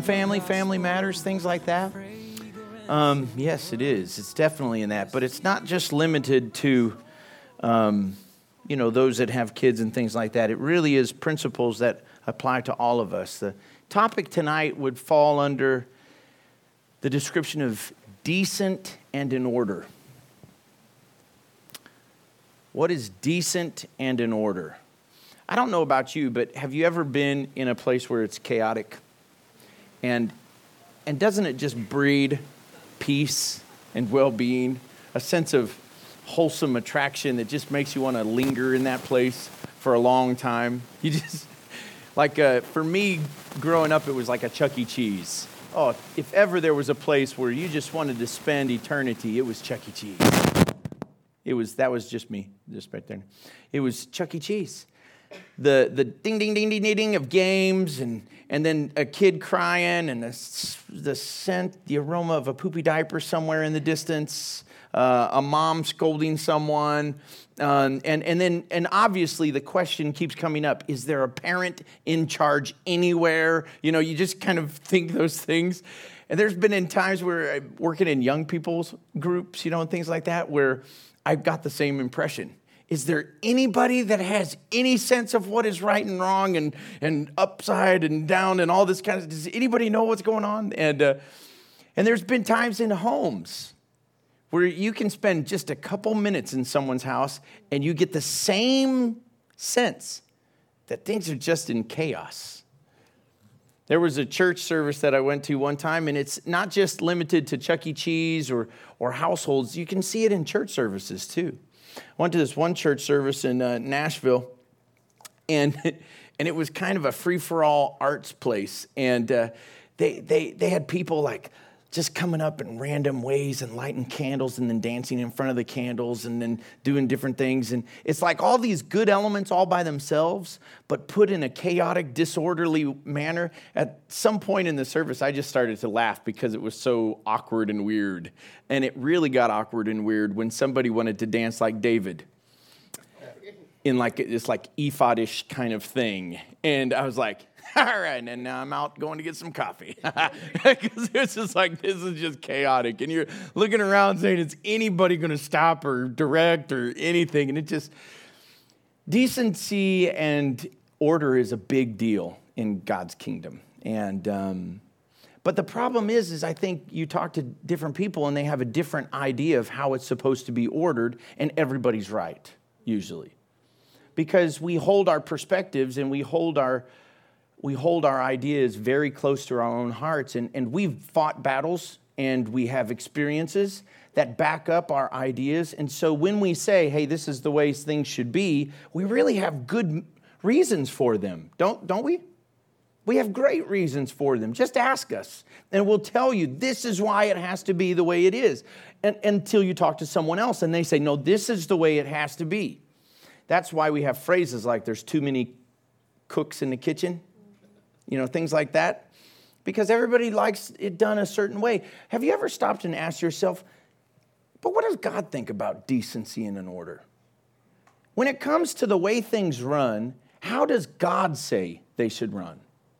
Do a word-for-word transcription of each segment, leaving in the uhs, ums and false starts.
family, family matters, things like that? Um, yes, it is. It's definitely in that. But it's not just limited to, um, you know, those that have kids and things like that. It really is principles that apply to all of us. The topic tonight would fall under the description of decent and in order. What is decent and in order? I don't know about you, but have you ever been in a place where it's chaotic? And and doesn't it just breed peace and well-being, a sense of wholesome attraction that just makes you want to linger in that place for a long time? You just, like uh, for me, growing up, it was like a Chuck E. Cheese. Oh, if ever there was a place where you just wanted to spend eternity, it was Chuck E. Cheese. It was, that was just me, just right there. It was Chuck E. Cheese. The the ding, ding, ding, ding, ding, ding of games, and and then a kid crying, and the, the scent, the aroma of a poopy diaper somewhere in the distance, uh, a mom scolding someone, um, and, and then, and obviously the question keeps coming up, is there a parent in charge anywhere? You know, you just kind of think those things. And there's been in times where I'm working in young people's groups, you know, and things like that, where I've got the same impression. Is there anybody that has any sense of what is right and wrong and, and upside and down and all this kind of, does anybody know what's going on? And uh, and there's been times in homes where you can spend just a couple minutes in someone's house and you get the same sense that things are just in chaos. There was a church service that I went to one time, and it's not just limited to Chuck E. Cheese or, or households. You can see it in church services too. I went to this one church service in uh, Nashville, and and it was kind of a free-for-all arts place. And uh, they they they had people like just coming up in random ways and lighting candles and then dancing in front of the candles and then doing different things. And it's like all these good elements all by themselves, but put in a chaotic, disorderly manner. At some point in the service, I just started to laugh because it was so awkward and weird. And it really got awkward and weird when somebody wanted to dance like David in like this like ephod-ish kind of thing. And I was like, all right, and now I'm out going to get some coffee. Because it's just like, this is just chaotic. And you're looking around saying, is anybody going to stop or direct or anything? And it just, decency and order is a big deal in God's kingdom. And, um, but the problem is, is I think you talk to different people and they have a different idea of how it's supposed to be ordered, and everybody's right, usually. Because we hold our perspectives and we hold our we hold our ideas very close to our own hearts, and, and we've fought battles and we have experiences that back up our ideas. And so when we say, hey, this is the way things should be, we really have good reasons for them, don't, don't we? We have great reasons for them. Just ask us, and we'll tell you this is why it has to be the way it is. And, until you talk to someone else and they say, no, this is the way it has to be. That's why we have phrases like there's too many cooks in the kitchen, you know, things like that, because everybody likes it done a certain way. Have you ever stopped and asked yourself, but what does God think about decency and an order? When it comes to the way things run, how does God say they should run?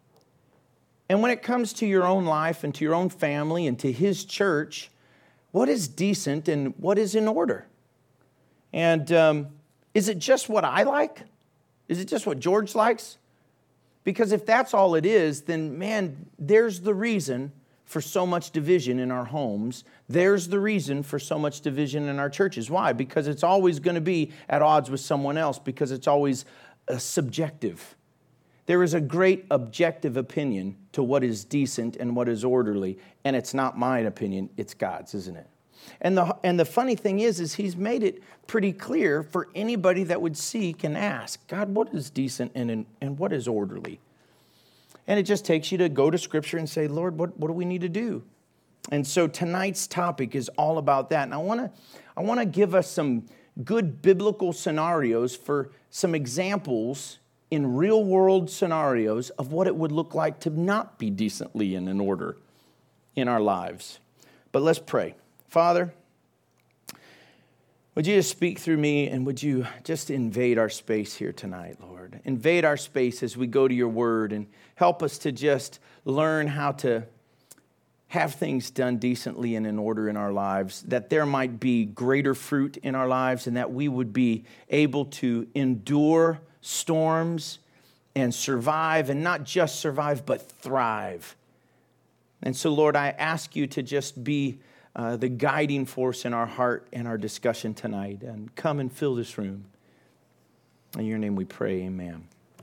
And when it comes to your own life and to your own family and to His church, what is decent and what is in order? And um, is it just what I like? Is it just what George likes? Because if that's all it is, then, man, there's the reason for so much division in our homes. There's the reason for so much division in our churches. Why? Because it's always going to be at odds with someone else, because it's always uh, subjective. There is a great objective opinion to what is decent and what is orderly, and it's not my opinion, it's God's, isn't it? And the and the funny thing is, is He's made it pretty clear for anybody that would seek and ask, God, what is decent and, and what is orderly? And it just takes you to go to Scripture and say, Lord, what, what do we need to do? And so tonight's topic is all about that. And I want to I want to give us some good biblical scenarios for some examples in real world scenarios of what it would look like to not be decently and in order in our lives. But let's pray. Father, Would you just speak through me, and would you just invade our space here tonight, Lord? Invade our space as we go to your word, and help us to just learn how to have things done decently and in order in our lives, that there might be greater fruit in our lives, and that we would be able to endure storms and survive, and not just survive, but thrive. And so, Lord, I ask you to just be Uh, the guiding force in our heart and our discussion tonight. And come and fill this room. In your name we pray, amen.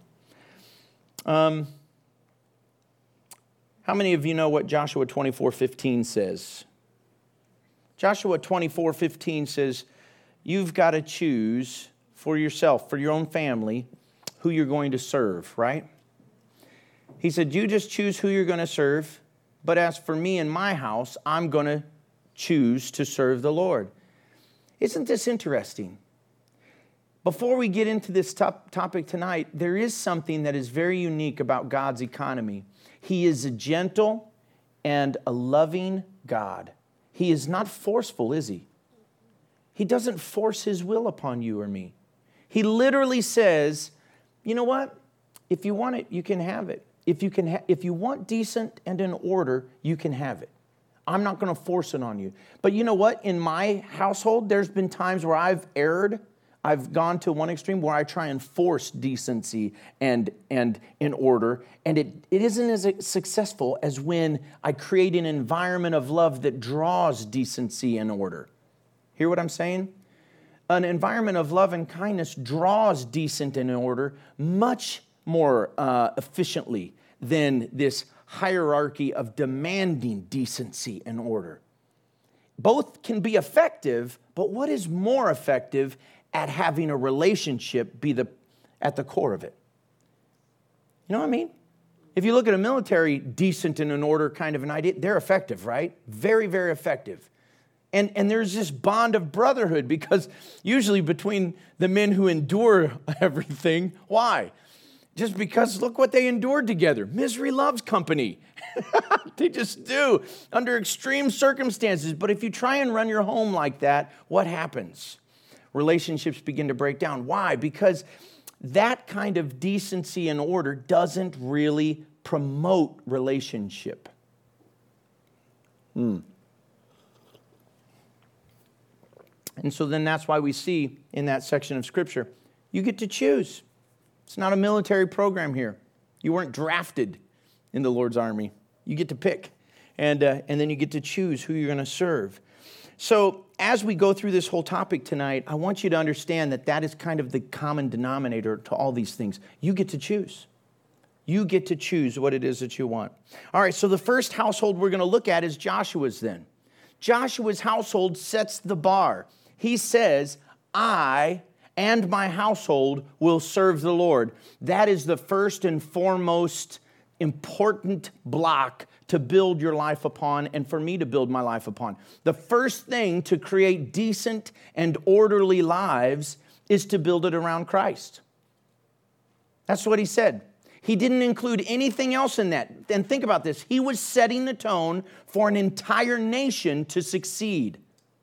Um, how many of you know what Joshua twenty-four fifteen says? Joshua twenty-four fifteen says, you've got to choose for yourself, for your own family, who you're going to serve, right? He said, you just choose who you're going to serve. But as for me and my house, I'm going to choose to serve the Lord. Isn't this interesting? Before we get into this top topic tonight, there is something that is very unique about God's economy. He is a gentle and a loving God. He is not forceful, is he? He doesn't force his will upon you or me. He literally says, you know what? If you want it, you can have it. If you can, ha- if you want decent and in order, you can have it. I'm not going to force it on you. But you know what? In my household, there's been times where I've erred. I've gone to one extreme where I try and force decency and, and in order. And it, it isn't as successful as when I create an environment of love that draws decency and order. Hear what I'm saying? An environment of love and kindness draws decent and order much more uh, efficiently than this hierarchy of demanding decency and order. Both can be effective, but what is more effective at having a relationship be the at the core of it? You know what I mean? If you look at a military decent and in order kind of an idea, they're effective, right? Very, very effective. And, and there's this bond of brotherhood, because usually between the men who endure everything, why? Just because look what they endured together. Misery loves company. They just do, under extreme circumstances. But if you try and run your home like that, what happens? Relationships begin to break down. Why? Because that kind of decency and order doesn't really promote relationship. Hmm. And so then that's why we see in that section of Scripture, you get to choose. It's not a military program here. You weren't drafted in the Lord's army. You get to pick. And, uh, and then you get to choose who you're going to serve. So as we go through this whole topic tonight, I want you to understand that that is kind of the common denominator to all these things. You get to choose. You get to choose what it is that you want. All right, so the first household we're going to look at is Joshua's then. Joshua's household sets the bar. He says, I and my household will serve the Lord. That is the first and foremost important block to build your life upon, and for me to build my life upon. The first thing to create decent and orderly lives is to build it around Christ. That's what he said. He didn't include anything else in that. And think about this. He was setting the tone for an entire nation to succeed.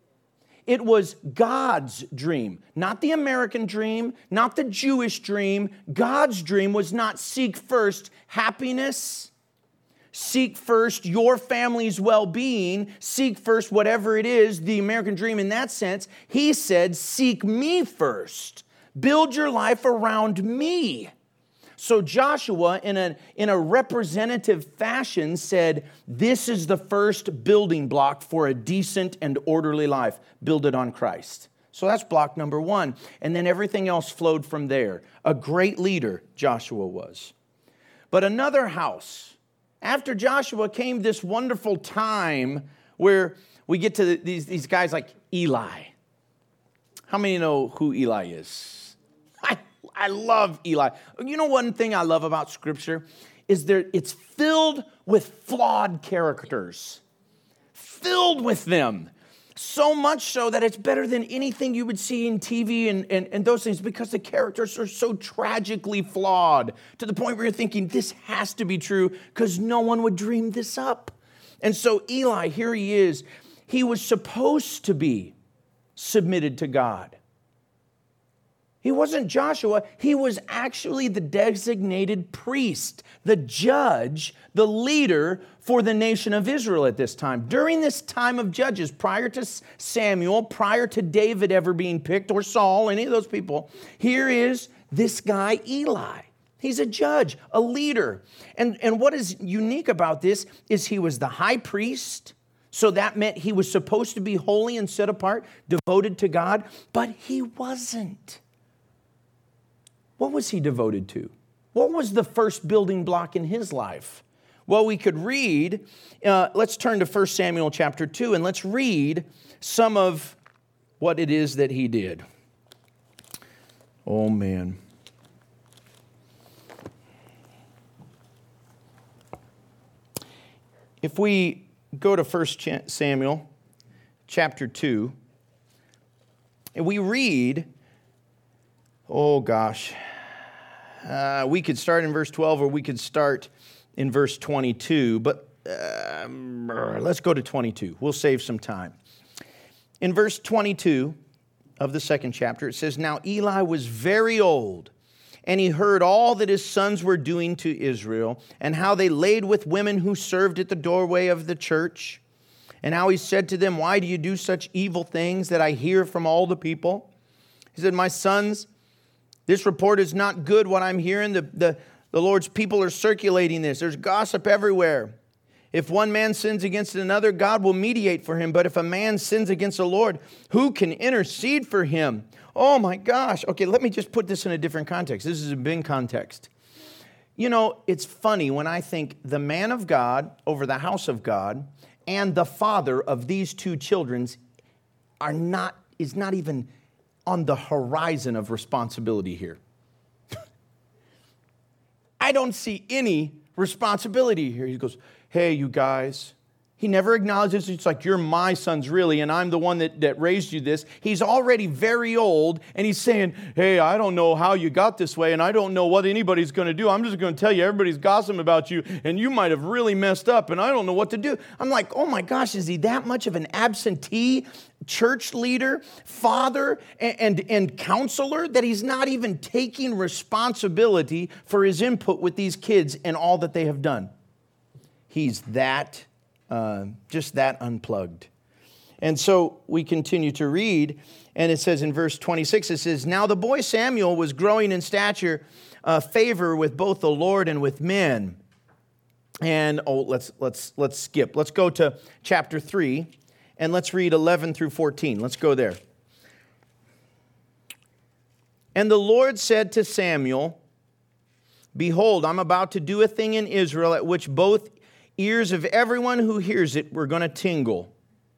It was God's dream, not the American dream, not the Jewish dream. God's dream was not seek first happiness, seek first your family's well-being, seek first whatever it is, the American dream in that sense. He said, seek me first. Build your life around me. So Joshua, in a, in a representative fashion, said, this is the first building block for a decent and orderly life. Build it on Christ. So that's block number one. And then everything else flowed from there. A great leader, Joshua was. But another house. After Joshua came this wonderful time where we get to these, these guys like Eli. How many know who Eli is? I love Eli. You know one thing I love about Scripture is there it's filled with flawed characters. Filled with them. So much so that it's better than anything you would see in T V and, and, and those things, because the characters are so tragically flawed to the point where you're thinking, this has to be true because no one would dream this up. And so Eli, here he is. He was supposed to be submitted to God. He wasn't Joshua. He was actually the designated priest, the judge, the leader for the nation of Israel at this time. During this time of Judges, prior to Samuel, prior to David ever being picked, or Saul, any of those people, here is this guy, Eli. He's a judge, a leader. And, and what is unique about this is he was the high priest. So that meant he was supposed to be holy and set apart, devoted to God, but he wasn't. What was he devoted to? What was the first building block in his life? Well, we could read, uh, let's turn to First Samuel chapter two, and let's read some of what it is that he did. Oh, man. If we go to First Samuel chapter two, and we read, oh gosh, uh, we could start in verse twelve, or we could start in verse twenty-two, but uh, let's go to twenty-two. We'll save some time. In verse twenty-two of the second chapter, it says, "Now Eli was very old, and he heard all that his sons were doing to Israel, and how they laid with women who served at the doorway of the church, and how he said to them, 'Why do you do such evil things that I hear from all the people?' He said, 'My sons, this report is not good, what I'm hearing. The, the, the Lord's people are circulating this. There's gossip everywhere. If one man sins against another, God will mediate for him. But if a man sins against the Lord, who can intercede for him?'" Oh my gosh. Okay, let me just put this in a different context. This is a big context. You know, it's funny when I think the man of God over the house of God and the father of these two children are not, is not even on the horizon of responsibility here. I don't see any responsibility here. He goes, "Hey, you guys." He never acknowledges, it's like, "You're my sons, really, and I'm the one that, that raised you this." He's already very old, and he's saying, "Hey, I don't know how you got this way, and I don't know what anybody's going to do. I'm just going to tell you, everybody's gossiping about you, and you might have really messed up, and I don't know what to do." I'm like, oh my gosh, is he that much of an absentee church leader, father, and, and, and counselor, that he's not even taking responsibility for his input with these kids and all that they have done? He's that Uh, just that unplugged. And so we continue to read, and it says in verse twenty-six, it says, "Now the boy Samuel was growing in stature, uh, favor with both the Lord and with men." And oh, let's let's let's skip. Let's go to chapter three, and let's read eleven through fourteen. Let's go there. "And the Lord said to Samuel, 'Behold, I'm about to do a thing in Israel at which both ears of everyone who hears it were going to tingle.'"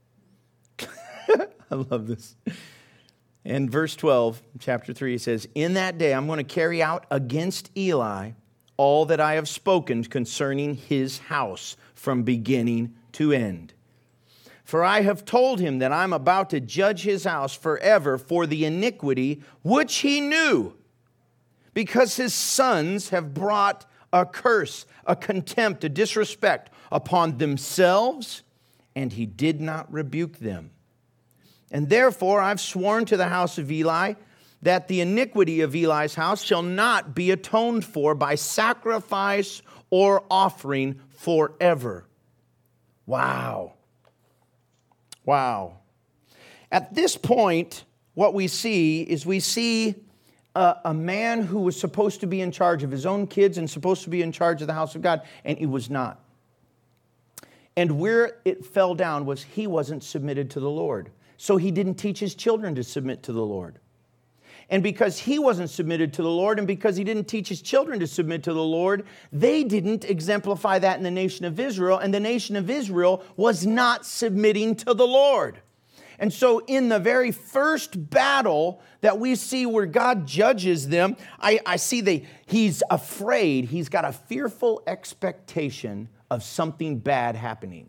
I love this. And verse twelve, chapter three, it says, "In that day I'm going to carry out against Eli all that I have spoken concerning his house from beginning to end. For I have told him that I'm about to judge his house forever for the iniquity which he knew, because his sons have brought a curse, a contempt, a disrespect upon themselves, and he did not rebuke them. And therefore I've sworn to the house of Eli that the iniquity of Eli's house shall not be atoned for by sacrifice or offering forever." Wow. Wow. At this point, what we see is we see A, a man who was supposed to be in charge of his own kids and supposed to be in charge of the house of God, and he was not. And where it fell down was he wasn't submitted to the Lord. So he didn't teach his children to submit to the Lord. And because he wasn't submitted to the Lord, and because he didn't teach his children to submit to the Lord, they didn't exemplify that in the nation of Israel, and the nation of Israel was not submitting to the Lord. And so in the very first battle that we see where God judges them, I, I see they, he's afraid, he's got a fearful expectation of something bad happening.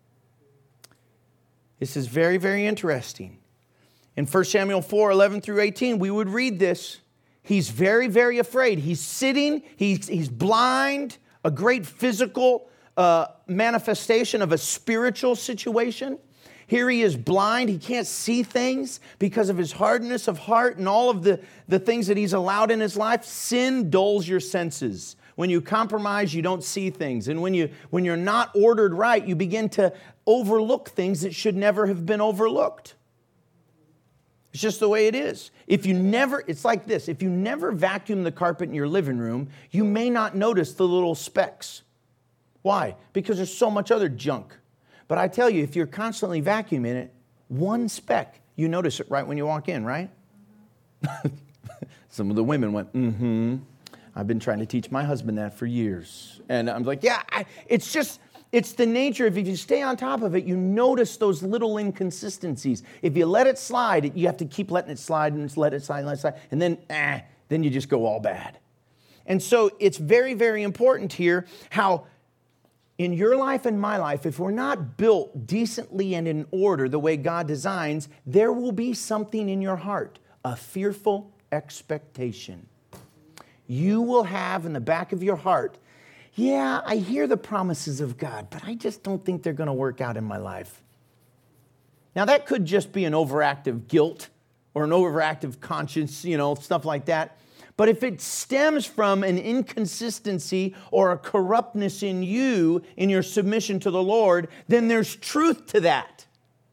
This is very, very interesting. In First Samuel four, eleven through eighteen, we would read this. He's very, very afraid. He's sitting, he's, he's blind, a great physical uh, manifestation of a spiritual situation. Here he is blind. He can't see things because of his hardness of heart and all of the, the things that he's allowed in his life. Sin dulls your senses. When you compromise, you don't see things. And when, you, when you're not ordered right, you begin to overlook things that should never have been overlooked. It's just the way it is. If you never, it's like this. If you never vacuum the carpet in your living room, you may not notice the little specks. Why? Because there's so much other junk. But I tell you, if you're constantly vacuuming it, one speck, you notice it right when you walk in, right? Some of the women went, mm-hmm. I've been trying to teach my husband that for years. And I'm like, yeah, I, it's just, it's the nature of, if you stay on top of it, you notice those little inconsistencies. If you let it slide, you have to keep letting it slide and let it slide and let it slide. And then, eh, then you just go all bad. And so it's very, very important here how in your life and my life, if we're not built decently and in order the way God designs, there will be something in your heart, a fearful expectation. You will have in the back of your heart, yeah, I hear the promises of God, but I just don't think they're going to work out in my life. Now, that could just be an overactive guilt or an overactive conscience, you know, stuff like that. But if it stems from an inconsistency or a corruptness in you, in your submission to the Lord, then there's truth to that.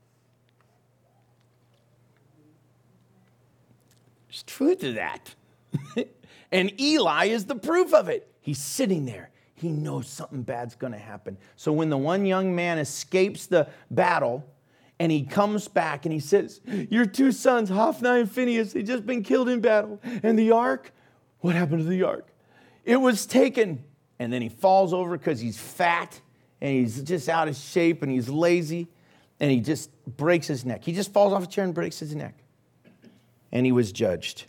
There's truth to that. And Eli is the proof of it. He's sitting there. He knows something bad's going to happen. So when the one young man escapes the battle and he comes back and he says, your two sons, Hophni and Phinehas, they've just been killed in battle. And the ark, what happened to the ark? It was taken. And then he falls over because he's fat and he's just out of shape and he's lazy and he just breaks his neck. He just falls off a chair and breaks his neck. And he was judged.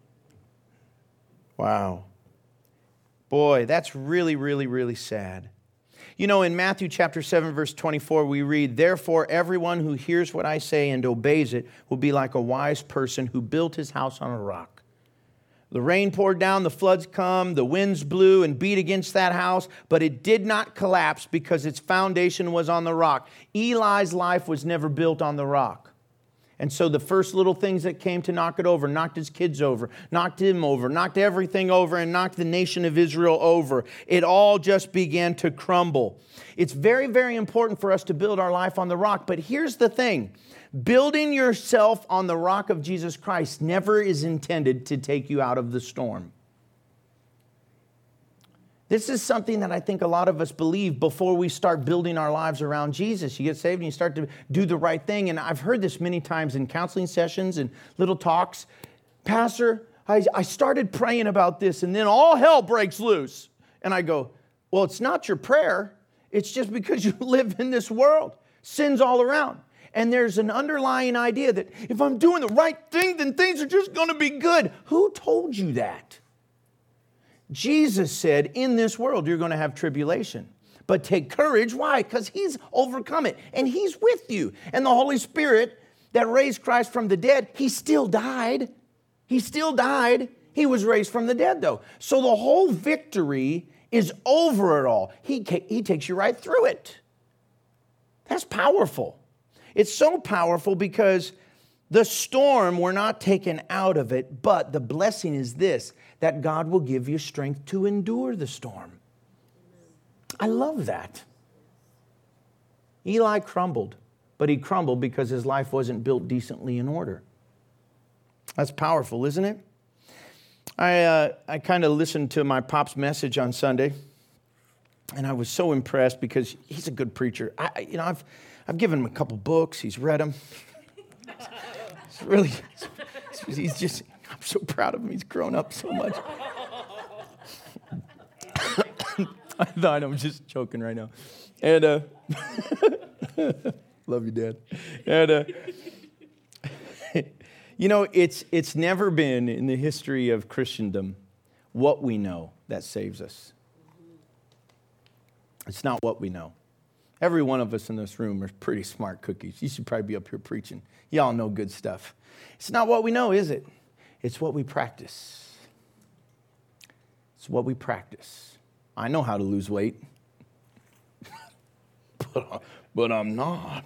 Wow. Boy, that's really, really, really sad. You know, in Matthew chapter seven, verse twenty-four, we read, therefore, everyone who hears what I say and obeys it will be like a wise person who built his house on a rock. The rain poured down, the floods come, the winds blew and beat against that house, but it did not collapse because its foundation was on the rock. Eli's life was never built on the rock. And so the first little things that came to knock it over, knocked his kids over, knocked him over, knocked everything over, and knocked the nation of Israel over. It all just began to crumble. It's very, very important for us to build our life on the rock. But here's the thing. Building yourself on the rock of Jesus Christ never is intended to take you out of the storm. This is something that I think a lot of us believe before we start building our lives around Jesus. You get saved and you start to do the right thing. And I've heard this many times in counseling sessions and little talks. Pastor, I, I started praying about this and then all hell breaks loose. And I go, well, it's not your prayer. It's just because you live in this world. Sin's all around. And there's an underlying idea that if I'm doing the right thing, then things are just going to be good. Who told you that? Jesus said, in this world, you're going to have tribulation. But take courage. Why? Because he's overcome it. And he's with you. And the Holy Spirit that raised Christ from the dead, he still died. He still died. He was raised from the dead, though. So the whole victory is over it all. He, he takes you right through it. That's powerful. It's so powerful because the storm, we're not taken out of it, but the blessing is this, that God will give you strength to endure the storm. I love that. Eli crumbled, but he crumbled because his life wasn't built decently in order. That's powerful, isn't it? I uh, I kind of listened to my pop's message on Sunday, and I was so impressed because he's a good preacher. I, you know, I've I've given him a couple books. He's read them. It's really, he's just, I'm so proud of him. He's grown up so much. I thought I'm just joking right now. And, uh, love you, Dad. And, uh, you know, it's it's never been in the history of Christendom what we know that saves us. It's not what we know. Every one of us in this room are pretty smart cookies. You should probably be up here preaching. Y'all know good stuff. It's not what we know, is it? It's what we practice. It's what we practice. I know how to lose weight. but, but I'm not.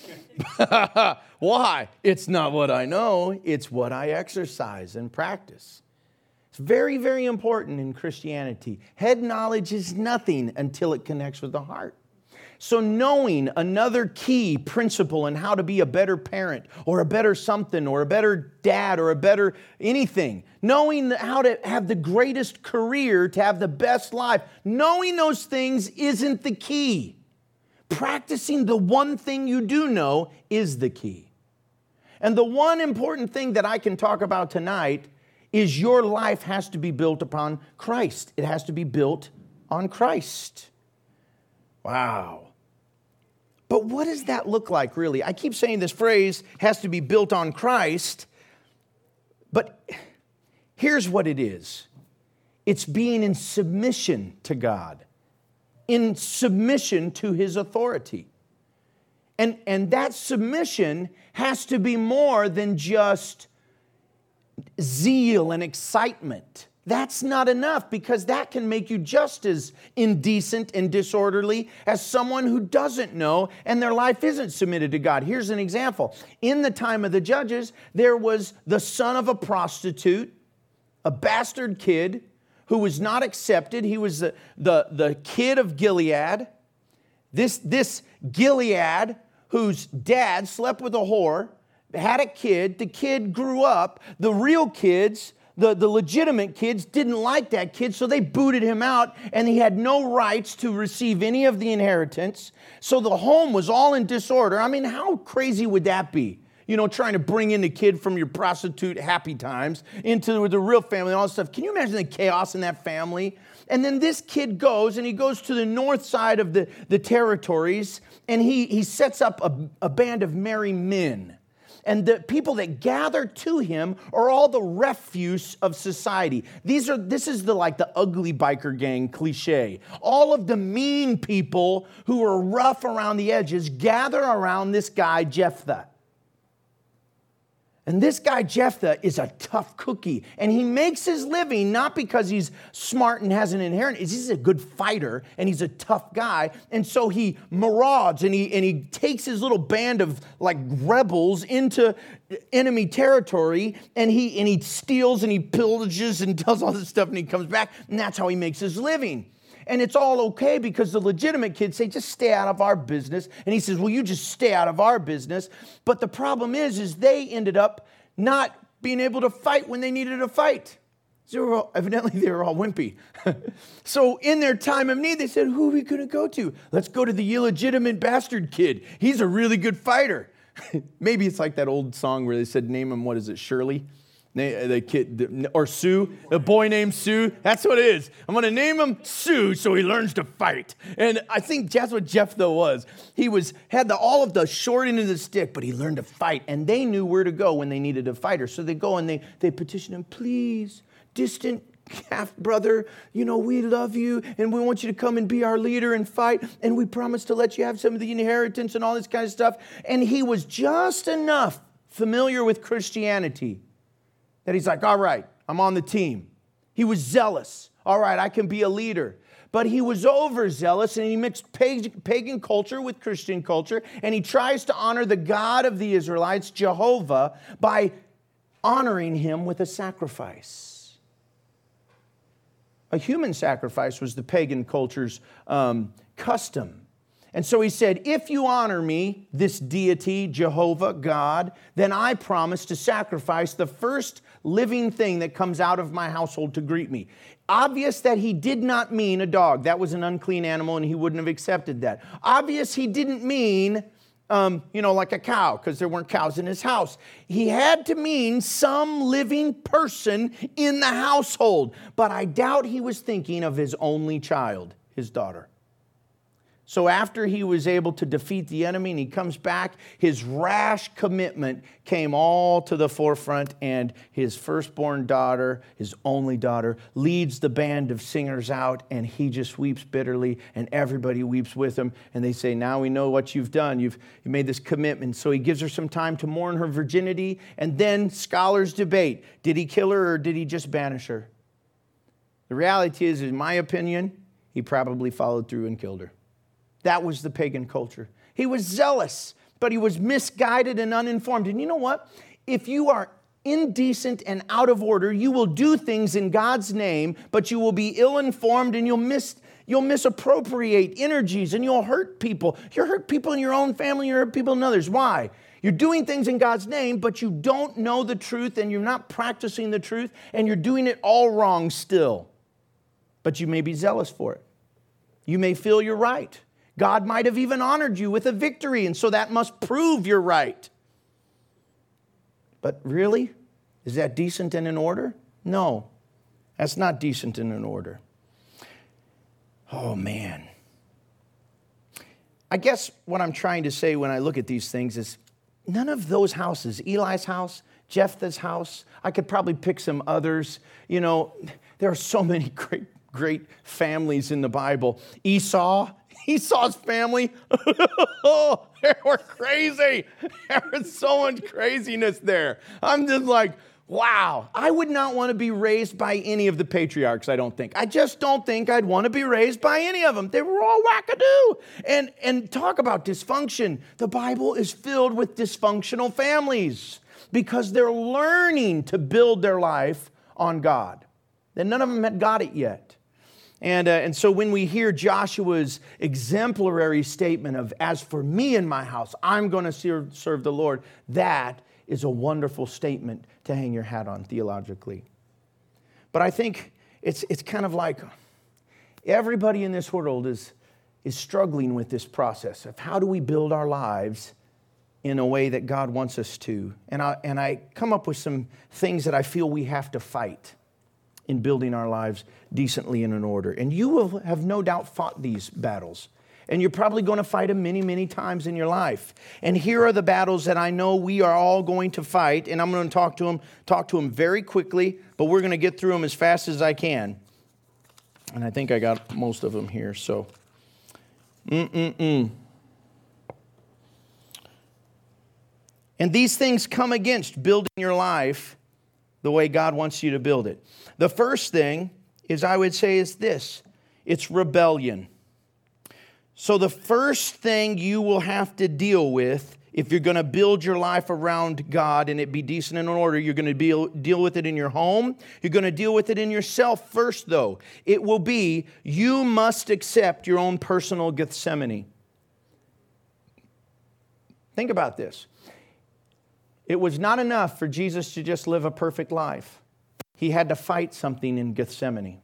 Why? It's not what I know. It's what I exercise and practice. It's very, very important in Christianity. Head knowledge is nothing until it connects with the heart. So knowing another key principle in how to be a better parent or a better something or a better dad or a better anything, knowing how to have the greatest career, to have the best life, knowing those things isn't the key. Practicing the one thing you do know is the key. And the one important thing that I can talk about tonight is your life has to be built upon Christ. It has to be built on Christ. Wow. But what does that look like, really? I keep saying this phrase has to be built on Christ, but here's what it is. It's being in submission to God, in submission to His authority. And, and that submission has to be more than just zeal and excitement. That's not enough, because that can make you just as indecent and disorderly as someone who doesn't know and their life isn't submitted to God. Here's an example. In the time of the judges, there was the son of a prostitute, a bastard kid who was not accepted. He was the, the, the kid of Gilead. This, this Gilead, whose dad slept with a whore, had a kid. The kid grew up. The real kids, The, the legitimate kids, didn't like that kid, so they booted him out, and he had no rights to receive any of the inheritance. So the home was all in disorder. I mean, how crazy would that be? You know, trying to bring in the kid from your prostitute happy times into the real family and all this stuff. Can you imagine the chaos in that family? And then this kid goes, and he goes to the north side of the, the territories, and he, he sets up a, a band of merry men. And the people that gather to him are all the refuse of society. These are, this is the like the ugly biker gang cliche. All of the mean people who are rough around the edges gather around this guy, Jephthah. And this guy, Jephthah, is a tough cookie. And he makes his living not because he's smart and has an inheritance. He's a good fighter, and he's a tough guy. And so he marauds, and he, and he takes his little band of like rebels into enemy territory, and he, and he steals, and he pillages, and does all this stuff, and he comes back, and that's how he makes his living. And it's all okay because the legitimate kids say, just stay out of our business. And he says, well, you just stay out of our business. But the problem is, is they ended up not being able to fight when they needed to fight. So they were all, evidently, they were all wimpy. So in their time of need, they said, who are we going to go to? Let's go to the illegitimate bastard kid. He's a really good fighter. Maybe it's like that old song where they said, name him, what is it, Shirley? The kid, or Sue, a boy named Sue. That's what it is. I'm going to name him Sue so he learns to fight. And I think that's what Jephthah was. He was had the, all of the short end of the stick, but he learned to fight. And they knew where to go when they needed a fighter. So they go and they, they petition him, please, distant half brother, you know, we love you and we want you to come and be our leader and fight. And we promise to let you have some of the inheritance and all this kind of stuff. And he was just enough familiar with Christianity that he's like, all right, I'm on the team. He was zealous. All right, I can be a leader. But he was overzealous, and he mixed pagan culture with Christian culture, and he tries to honor the God of the Israelites, Jehovah, by honoring him with a sacrifice. A human sacrifice was the pagan culture's um, custom. And so he said, if you honor me, this deity, Jehovah, God, then I promise to sacrifice the first living thing that comes out of my household to greet me. Obvious that he did not mean a dog. That was an unclean animal, and he wouldn't have accepted that. Obvious he didn't mean, um, you know, like a cow, because there weren't cows in his house. He had to mean some living person in the household. But I doubt he was thinking of his only child, his daughter. So after he was able to defeat the enemy and he comes back, his rash commitment came all to the forefront, and his firstborn daughter, his only daughter, leads the band of singers out, and he just weeps bitterly, and everybody weeps with him. And they say, now we know what you've done. You've you made this commitment. So he gives her some time to mourn her virginity, and then scholars debate, did he kill her or did he just banish her? The reality is, in my opinion, he probably followed through and killed her. That was the pagan culture. He was zealous, but he was misguided and uninformed. And you know what? If you are indecent and out of order, you will do things in God's name, but you will be ill-informed and you'll miss You'll misappropriate energies and you'll hurt people. You'll hurt people in your own family, you'll hurt people in others. Why? You're doing things in God's name, but you don't know the truth and you're not practicing the truth and you're doing it all wrong still. But you may be zealous for it. You may feel you're right. God might have even honored you with a victory, and so that must prove you're right. But really? Is that decent and in order? No, that's not decent and in order. Oh, man. I guess what I'm trying to say when I look at these things is none of those houses, Eli's house, Jephthah's house, I could probably pick some others. You know, there are so many great, great families in the Bible. Esau, Esau's family, oh, they were crazy. There was so much craziness there. I'm just like, wow, I would not want to be raised by any of the patriarchs, I don't think. I just don't think I'd want to be raised by any of them. They were all wackadoo. And, and talk about dysfunction. The Bible is filled with dysfunctional families because they're learning to build their life on God. And none of them had got it yet. And, uh, and so when we hear Joshua's exemplary statement of, as for me and my house, I'm going to serve, serve the Lord, that is a wonderful statement to hang your hat on theologically. But I think it's it's kind of like everybody in this world is, is struggling with this process of how do we build our lives in a way that God wants us to. And I, and I come up with some things that I feel we have to fight in building our lives decently and in order. And you will have no doubt fought these battles. And you're probably going to fight them many, many times in your life. And here are the battles that I know we are all going to fight. And I'm going to talk to them, talk to them very quickly, but we're going to get through them as fast as I can. And I think I got most of them here. So, mm-mm-mm. And these things come against building your life the way God wants you to build it. The first thing is, I would say, is this. It's rebellion. So the first thing you will have to deal with if you're going to build your life around God and it be decent and in order, you're going to be, deal with it in your home. You're going to deal with it in yourself first, though. It will be, you must accept your own personal Gethsemane. Think about this. It was not enough for Jesus to just live a perfect life. He had to fight something in Gethsemane.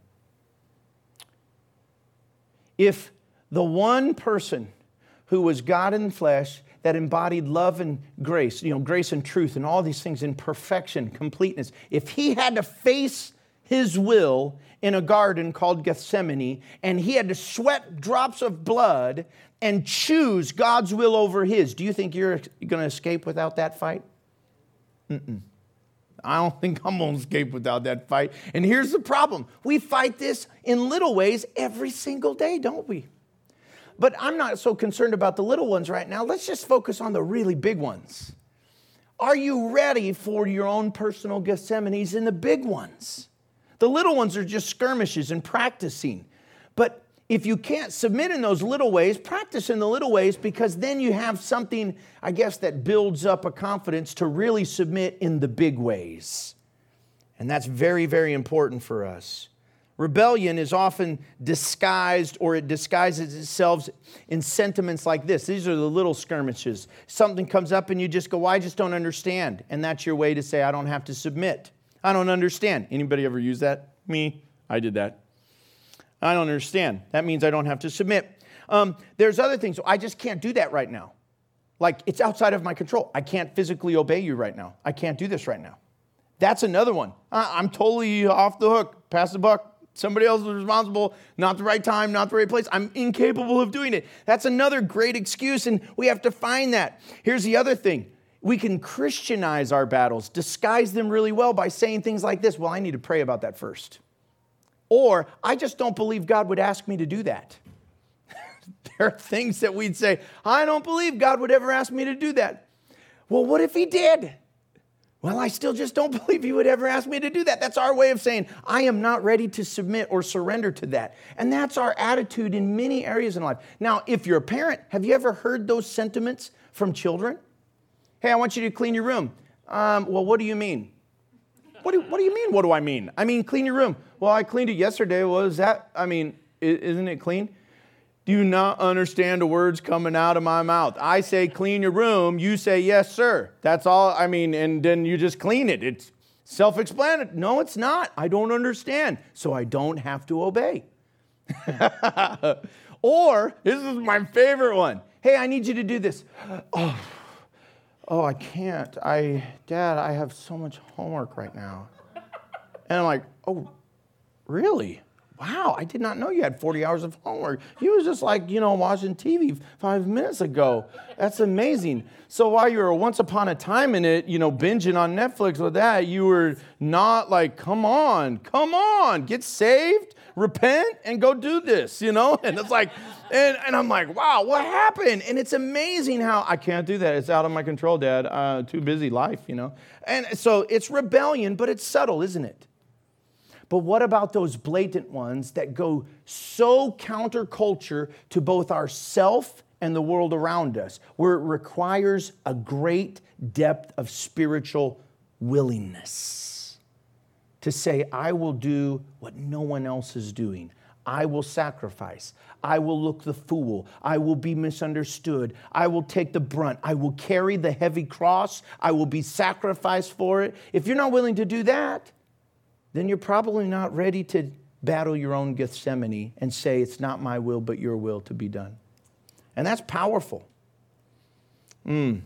If the one person who was God in flesh that embodied love and grace, you know, grace and truth and all these things in perfection, completeness, if he had to face his will in a garden called Gethsemane and he had to sweat drops of blood and choose God's will over his, do you think you're going to escape without that fight? Mm-mm. I don't think I'm going to escape without that fight. And here's the problem. We fight this in little ways every single day, don't we? But I'm not so concerned about the little ones right now. Let's just focus on the really big ones. Are you ready for your own personal Gethsemanes in the big ones? The little ones are just skirmishes and practicing. But if you can't submit in those little ways, practice in the little ways, because then you have something, I guess, that builds up a confidence to really submit in the big ways. And that's very, very important for us. Rebellion is often disguised, or it disguises itself in sentiments like this. These are the little skirmishes. Something comes up and you just go, well, I just don't understand. And that's your way to say, I don't have to submit. I don't understand. Anybody ever use that? Me? I did that. I don't understand. That means I don't have to submit. Um, there's other things. I just can't do that right now. Like, it's outside of my control. I can't physically obey you right now. I can't do this right now. That's another one. I'm totally off the hook. Pass the buck. Somebody else is responsible. Not the right time, not the right place. I'm incapable of doing it. That's another great excuse, and we have to find that. Here's the other thing. We can Christianize our battles, disguise them really well by saying things like this. Well, I need to pray about that first. Or, I just don't believe God would ask me to do that. There are things that we'd say, I don't believe God would ever ask me to do that. Well, what if he did? Well, I still just don't believe he would ever ask me to do that. That's our way of saying, I am not ready to submit or surrender to that. And that's our attitude in many areas in life. Now, if you're a parent, have you ever heard those sentiments from children? Hey, I want you to clean your room. Um, well, what do you mean? What do, what do you mean, what do I mean? I mean, clean your room. Well, I cleaned it yesterday. Well, is that, I mean, isn't it clean? Do you not understand the words coming out of my mouth? I say clean your room. You say yes, sir. That's all. I mean, and then you just clean it. It's self-explanatory. No, it's not. I don't understand. So I don't have to obey. Or, this is my favorite one. Hey, I need you to do this. Oh, oh, I can't. I, Dad, I have so much homework right now. And I'm like, oh, really? Wow, I did not know you had forty hours of homework. You was just like, you know, watching T V five minutes ago. That's amazing. So while you were once upon a time in it, you know, binging on Netflix with that, you were not like, come on, come on, get saved, repent, and go do this, you know? And it's like, and, and I'm like, wow, what happened? And it's amazing how I can't do that. It's out of my control, Dad. Uh, too busy life, you know? And so it's rebellion, but it's subtle, isn't it? But what about those blatant ones that go so counterculture to both ourself and the world around us, where it requires a great depth of spiritual willingness to say, I will do what no one else is doing. I will sacrifice. I will look the fool. I will be misunderstood. I will take the brunt. I will carry the heavy cross. I will be sacrificed for it. If you're not willing to do that, then you're probably not ready to battle your own Gethsemane and say, it's not my will, but your will to be done. And that's powerful. Mm.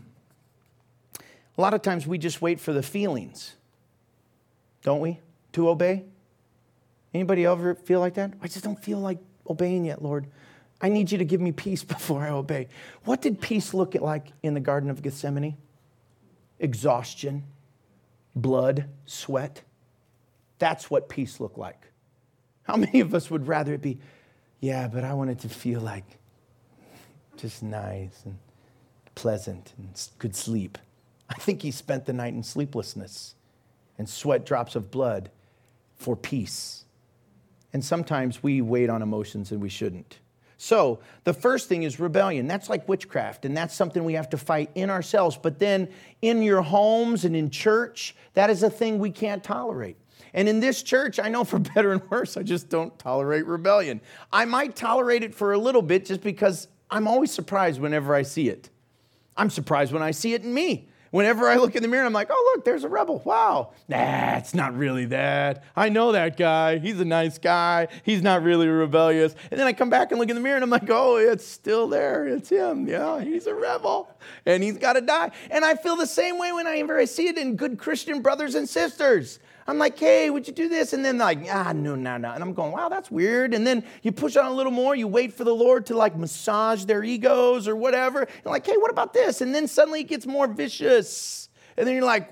A lot of times we just wait for the feelings, don't we, to obey? Anybody ever feel like that? I just don't feel like obeying yet, Lord. I need you to give me peace before I obey. What did peace look like in the Garden of Gethsemane? Exhaustion, blood, sweat. That's what peace looked like. How many of us would rather it be, yeah, but I want it to feel like just nice and pleasant and good sleep. I think he spent the night in sleeplessness and sweat drops of blood for peace. And sometimes we wait on emotions and we shouldn't. So the first thing is rebellion. That's like witchcraft, and that's something we have to fight in ourselves. But then in your homes and in church, that is a thing we can't tolerate. And in this church, I know for better and worse, I just don't tolerate rebellion. I might tolerate it for a little bit just because I'm always surprised whenever I see it. I'm surprised when I see it in me. Whenever I look in the mirror, I'm like, oh, look, there's a rebel. Wow. Nah, it's not really that. I know that guy. He's a nice guy. He's not really rebellious. And then I come back and look in the mirror, and I'm like, oh, it's still there. It's him. Yeah, he's a rebel. And he's got to die. And I feel the same way whenever I see it in good Christian brothers and sisters. I'm like, hey, would you do this? And then like, ah, no, no, no. And I'm going, wow, that's weird. And then you push on a little more. You wait for the Lord to like massage their egos or whatever. And like, hey, what about this? And then suddenly it gets more vicious. And then you're like,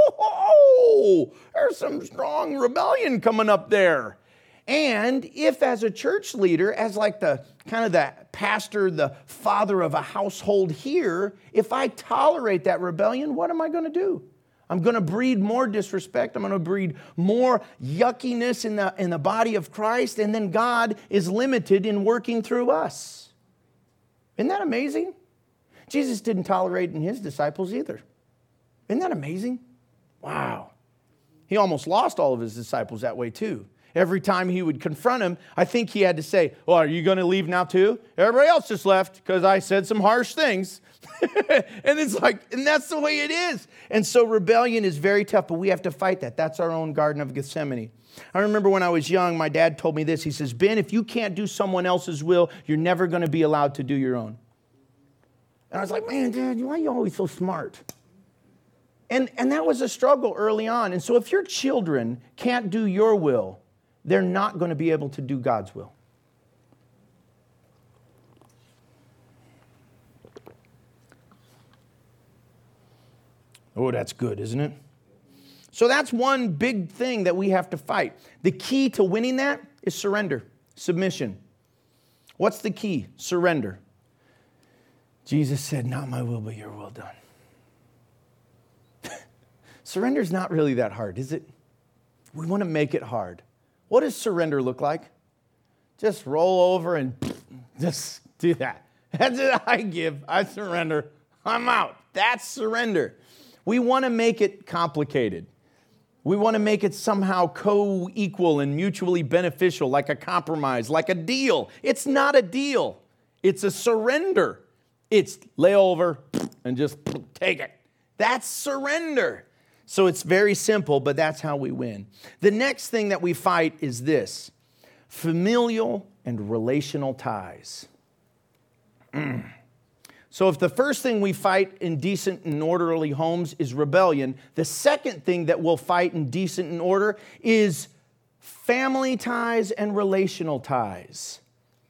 whoa, there's some strong rebellion coming up there. And if as a church leader, as like the kind of the pastor, the father of a household here, if I tolerate that rebellion, what am I going to do? I'm going to breed more disrespect. I'm going to breed more yuckiness in the, in the body of Christ. And then God is limited in working through us. Isn't that amazing? Jesus didn't tolerate in his disciples either. Isn't that amazing? Wow. He almost lost all of his disciples that way too. Every time he would confront him, I think he had to say, well, are you going to leave now too? Everybody else just left because I said some harsh things. And it's like, and that's the way it is. And so rebellion is very tough, but we have to fight that. That's our own Garden of Gethsemane. I remember when I was young, my dad told me this. He says, Ben, if you can't do someone else's will, you're never going to be allowed to do your own. And I was like, man, Dad, why are you always so smart? And, and that was a struggle early on. And so if your children can't do your will, they're not going to be able to do God's will. Oh, that's good, isn't it? So that's one big thing that we have to fight. The key to winning that is surrender, submission. What's the key? Surrender. Jesus said, not my will, but your will done. Surrender's not really that hard, is it? We want to make it hard. What does surrender look like? Just roll over and just do that. That's it. I give. I surrender. I'm out. That's surrender. We want to make it complicated. We want to make it somehow co-equal and mutually beneficial, like a compromise, like a deal. It's not a deal. It's a surrender. It's lay over and just take it. That's surrender. So it's very simple, but that's how we win. The next thing that we fight is this: familial and relational ties. Mm. So if the first thing we fight in decent and orderly homes is rebellion, the second thing that we'll fight in decent and order is family ties and relational ties.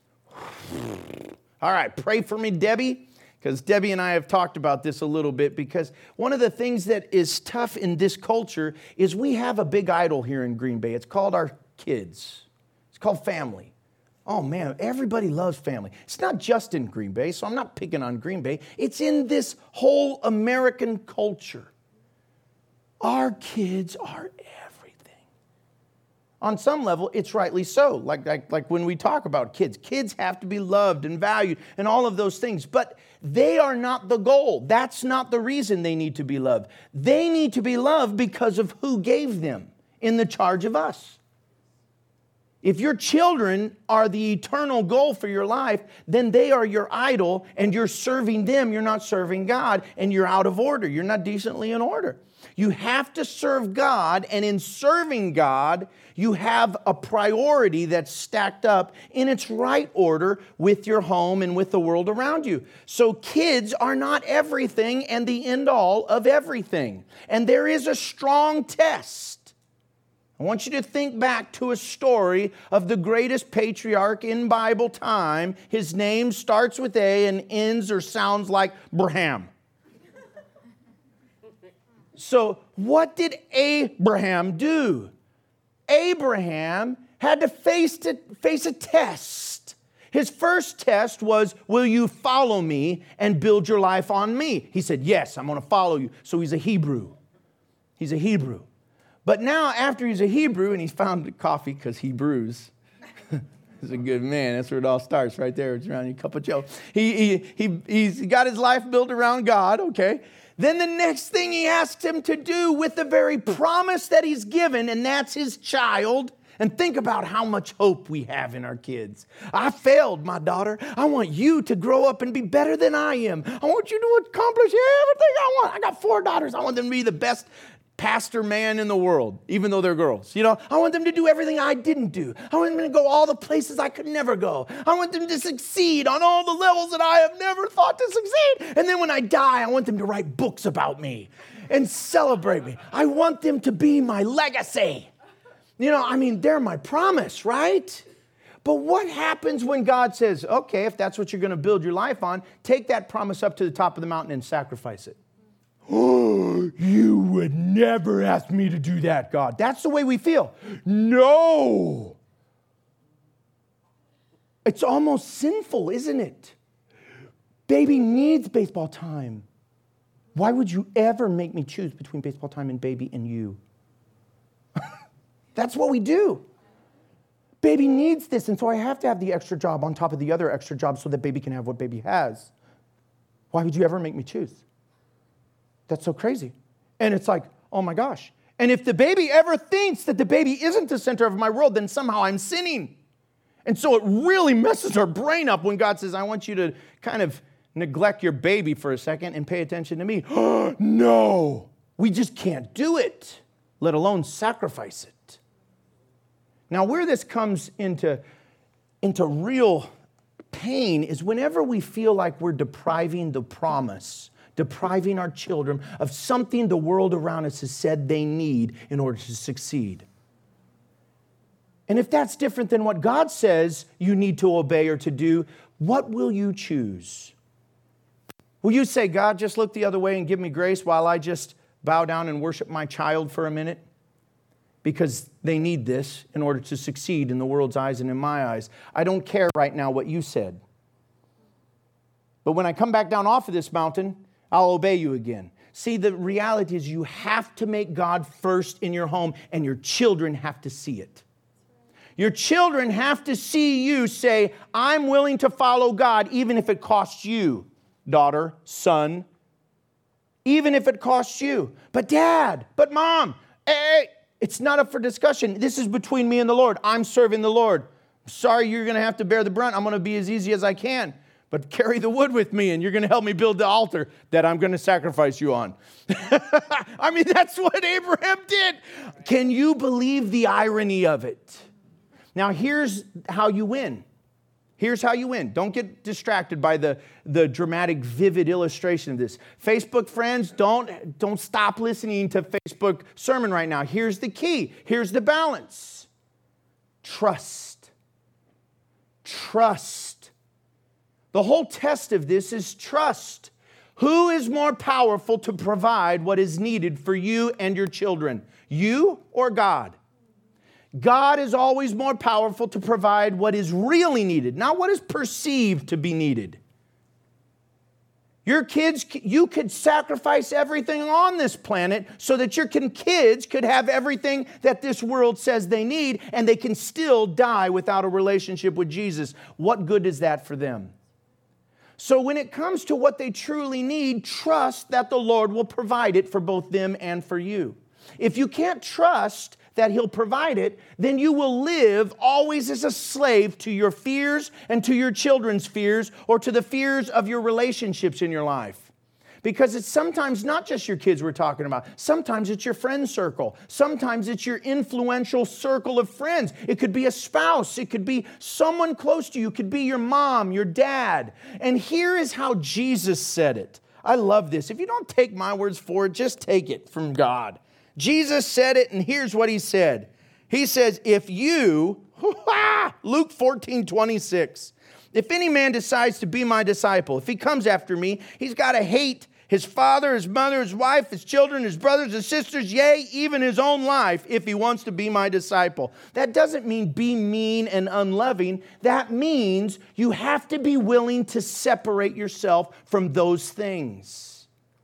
All right, pray for me, Debbie, because Debbie and I have talked about this a little bit, because one of the things that is tough in this culture is we have a big idol here in Green Bay. It's called our kids. It's called family. Oh man, everybody loves family. It's not just in Green Bay, so I'm not picking on Green Bay. It's in this whole American culture. Our kids are everything. On some level, it's rightly so. Like, like, like when we talk about kids, kids have to be loved and valued and all of those things. But they are not the goal. That's not the reason they need to be loved. They need to be loved because of who gave them in the charge of us. If your children are the eternal goal for your life, then they are your idol, and you're serving them. You're not serving God, and you're out of order. You're not decently in order. You have to serve God, and in serving God, you have a priority that's stacked up in its right order with your home and with the world around you. So kids are not everything and the end all of everything. And there is a strong test. I want you to think back to a story of the greatest patriarch in Bible time. His name starts with A and ends or sounds like Abraham. So what did Abraham do? Abraham had to face, to face a test. His first test was, will you follow me and build your life on me? He said, yes, I'm going to follow you. So he's a Hebrew. He's a Hebrew. But now, after he's a Hebrew, and he's found coffee because Hebrews, he's a good man. That's where it all starts, right there. It's around a cup of joe. He, he, he, he's got his life built around God, okay? Then the next thing he asks him to do with the very promise that he's given, and that's his child. And think about how much hope we have in our kids. I failed, my daughter. I want you to grow up and be better than I am. I want you to accomplish everything I want. I got four daughters. I want them to be the best pastor man in the world, even though they're girls. You know, I want them to do everything I didn't do. I want them to go all the places I could never go. I want them to succeed on all the levels that I have never thought to succeed. And then when I die, I want them to write books about me and celebrate me. I want them to be my legacy. You know, I mean, they're my promise, right? But what happens when God says, okay, if that's what you're going to build your life on, take that promise up to the top of the mountain and sacrifice it? Oh, you would never ask me to do that, God. That's the way we feel. No. It's almost sinful, isn't it? Baby needs baseball time. Why would you ever make me choose between baseball time and baby and you? That's what we do. Baby needs this, and so I have to have the extra job on top of the other extra job so that baby can have what baby has. Why would you ever make me choose? That's so crazy. And it's like, oh my gosh. And if the baby ever thinks that the baby isn't the center of my world, then somehow I'm sinning. And so it really messes our brain up when God says, I want you to kind of neglect your baby for a second and pay attention to me. No, we just can't do it, let alone sacrifice it. Now, where this comes into, into real pain is whenever we feel like we're depriving the promise, depriving our children of something the world around us has said they need in order to succeed. And if that's different than what God says you need to obey or to do, what will you choose? Will you say, God, just look the other way and give me grace while I just bow down and worship my child for a minute? Because they need this in order to succeed in the world's eyes and in my eyes. I don't care right now what you said. But when I come back down off of this mountain, I'll obey you again. See, the reality is you have to make God first in your home, and your children have to see it. Your children have to see you say, I'm willing to follow God, even if it costs you, daughter, son, even if it costs you. But dad, but mom, hey, it's not up for discussion. This is between me and the Lord. I'm serving the Lord. Sorry, you're going to have to bear the brunt. I'm going to be as easy as I can. But carry the wood with me, and you're going to help me build the altar that I'm going to sacrifice you on. I mean, that's what Abraham did. Can you believe the irony of it? Now, here's how you win. Here's how you win. Don't get distracted by the, the dramatic, vivid illustration of this. Facebook friends, don't, don't stop listening to Facebook sermon right now. Here's the key. Here's the balance. Trust. Trust. The whole test of this is trust. Who is more powerful to provide what is needed for you and your children? You or God? God is always more powerful to provide what is really needed, not what is perceived to be needed. Your kids, you could sacrifice everything on this planet so that your kids could have everything that this world says they need, and they can still die without a relationship with Jesus. What good is that for them? So when it comes to what they truly need, trust that the Lord will provide it for both them and for you. If you can't trust that He'll provide it, then you will live always as a slave to your fears and to your children's fears, or to the fears of your relationships in your life. Because it's sometimes not just your kids we're talking about. Sometimes it's your friend circle. Sometimes it's your influential circle of friends. It could be a spouse. It could be someone close to you. It could be your mom, your dad. And here is how Jesus said it. I love this. If you don't take my words for it, just take it from God. Jesus said it, and here's what He said. He says, if you, Luke fourteen twenty-six, if any man decides to be my disciple, if he comes after me, he's got to hate his father, his mother, his wife, his children, his brothers, his sisters, yea, even his own life, if he wants to be my disciple. That doesn't mean be mean and unloving. That means you have to be willing to separate yourself from those things.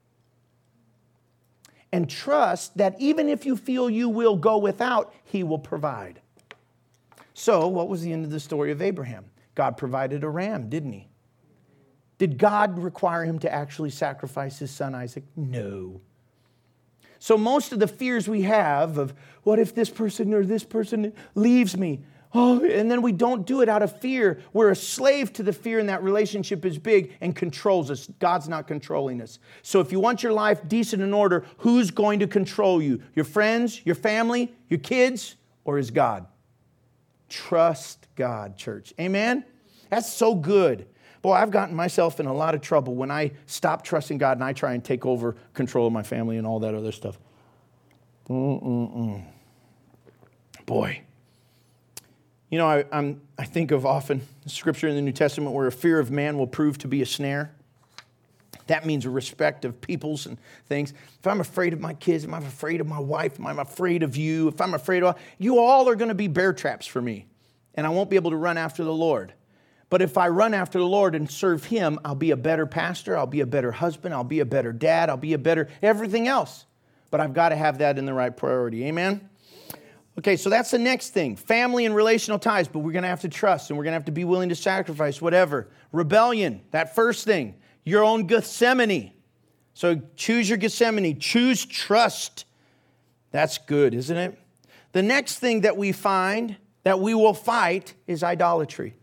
And trust that even if you feel you will go without, He will provide. So, what was the end of the story of Abraham? God provided a ram, didn't He? Did God require him to actually sacrifice his son Isaac? No. So most of the fears we have of, what if this person or this person leaves me? Oh, and then we don't do it out of fear. We're a slave to the fear, and that relationship is big and controls us. God's not controlling us. So if you want your life decent and order, who's going to control you? Your friends, your family, your kids, or is God? Trust God, church. Amen? That's so good. Boy, I've gotten myself in a lot of trouble when I stop trusting God and I try and take over control of my family and all that other stuff. Mm-mm-mm. Boy. You know, I, I'm, I think of often scripture in the New Testament where a fear of man will prove to be a snare. That means a respect of peoples and things. If I'm afraid of my kids, if I'm afraid of my wife, if I'm afraid of you, if I'm afraid of, you all are going to be bear traps for me. And I won't be able to run after the Lord. But if I run after the Lord and serve Him, I'll be a better pastor, I'll be a better husband, I'll be a better dad, I'll be a better everything else. But I've got to have that in the right priority. Amen? Okay, so that's the next thing. Family and relational ties, but we're going to have to trust, and we're going to have to be willing to sacrifice whatever. Rebellion, that first thing. Your own Gethsemane. So choose your Gethsemane. Choose trust. That's good, isn't it? The next thing that we find that we will fight is idolatry.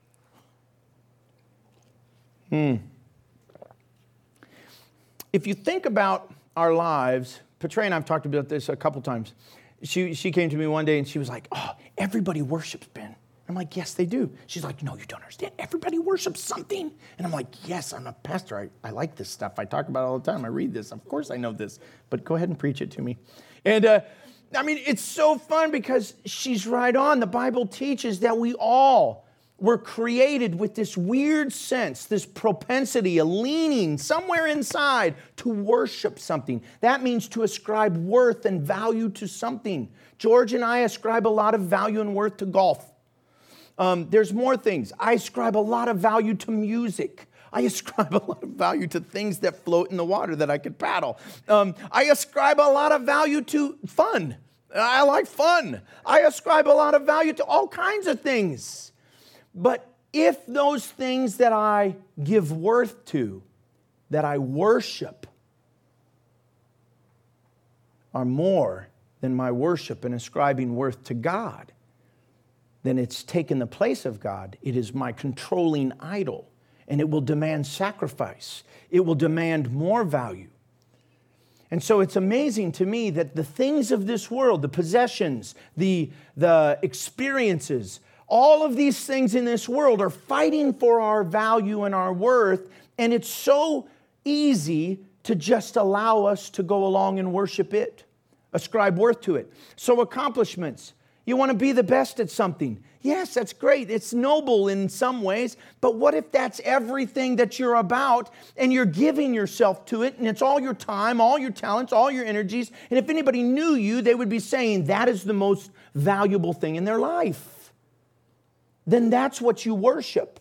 Hmm. If you think about our lives, Petra and I have talked about this a couple times. She she came to me one day and she was like, oh, everybody worships, Ben. I'm like, yes, they do. She's like, no, you don't understand. Everybody worships something. And I'm like, yes, I'm a pastor. I, I like this stuff. I talk about it all the time. I read this. Of course I know this. But go ahead and preach it to me. And uh, I mean, it's so fun because she's right on. The Bible teaches that we all were created with this weird sense, this propensity, a leaning somewhere inside to worship something. That means to ascribe worth and value to something. George and I ascribe a lot of value and worth to golf. Um, there's more things. I ascribe a lot of value to music. I ascribe a lot of value to things that float in the water that I could paddle. Um, I ascribe a lot of value to fun. I like fun. I ascribe a lot of value to all kinds of things. But if those things that I give worth to, that I worship, are more than my worship and ascribing worth to God, then it's taken the place of God. It is my controlling idol, and it will demand sacrifice. It will demand more value. And so it's amazing to me that the things of this world, the possessions, the, the experiences, all of these things in this world are fighting for our value and our worth, and it's so easy to just allow us to go along and worship it, ascribe worth to it. So accomplishments. You want to be the best at something. Yes, that's great. It's noble in some ways, but what if that's everything that you're about and you're giving yourself to it and it's all your time, all your talents, all your energies, and if anybody knew you, they would be saying that is the most valuable thing in their life. Then that's what you worship.